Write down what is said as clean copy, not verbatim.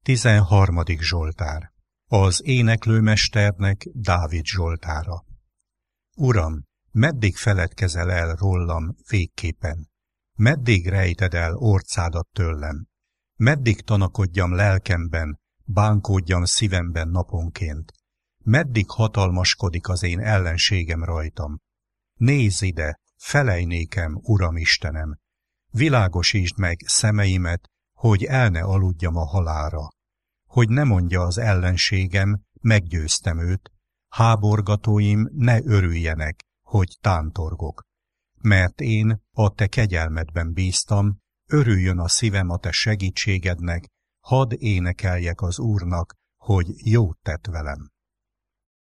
13. Zsoltár. Az éneklőmesternek Dávid zsoltára. Uram, meddig feledkezel el rólam végképpen? Meddig rejted el orcádat tőlem? Meddig tanakodjam lelkemben, bánkódjam szívemben naponként? Meddig hatalmaskodik az én ellenségem rajtam? Nézz ide, felej nékem, Uram Istenem! Világosítsd meg szemeimet, hogy el ne aludjam a halálra. Hogy ne mondja az ellenségem, meggyőztem őt, háborgatóim ne örüljenek, hogy tántorgok. Mert én a te kegyelmedben bíztam, örüljön a szívem a te segítségednek, hadd énekeljek az Úrnak, hogy jót tett velem.